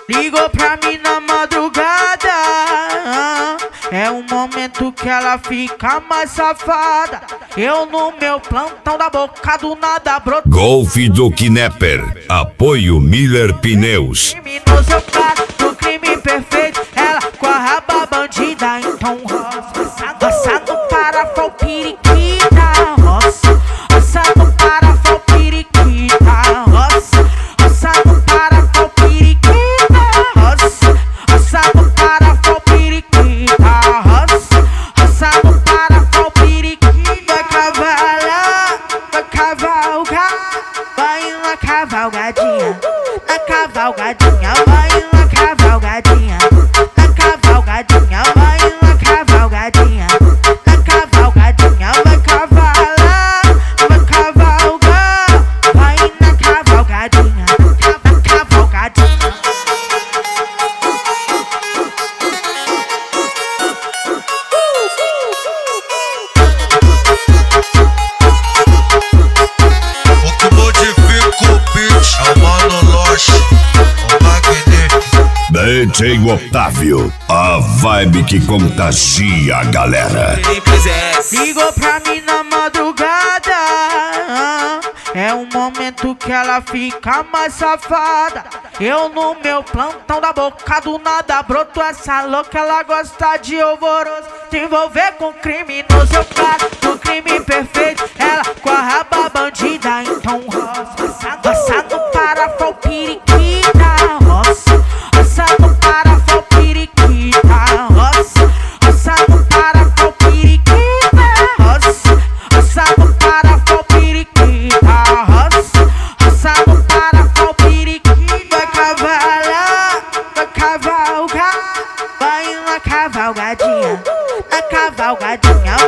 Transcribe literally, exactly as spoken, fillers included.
Ligou pra mim na madrugada, é o momento que ela fica mais safada. Eu no meu plantão da boca do nada brotou. Golf do Knepper, apoio Miller Pneus. Criminoso eu cara do crime perfeito, ela com a raba bandida, então roça, roça no parafal periquita, roça, roça no parafal periquita, roça, roça no parafal periquita, roça, roça no parafal periquita, roça, roça no parafal periquita. Vai cavalar, vai cavalgar, vai uma cavalgadinha, na cavalgadinha, vai uma cavalgadinha, na cavalgadinha, vai uma cavalgadinha, na cavalgadinha, vai cavalar, vai cavalgar, vai na cavalgadinha, na cavalgadinha. O que modifica o beat é o Mano Loche, o Magnífico. D J Otávio, a vibe que contagia a galera. Ligou pra mim na madrugada, é o momento que ela fica mais safada. Eu no meu plantão da boca do nada brotou essa louca, ela gosta de alvoroço, se envolver com criminoso. Eu cara do crime perfeito, ela com a raba bandida, então roça, roça no parafal periquita, roça, roça no parafal periquita, roça, roça no parafal periquita, roça, roça no parafal periquita, roça, roça no parafal periquita. Vai cavalar, vai cavalgar, vai uma cavalgadinha, na cavalgadinha,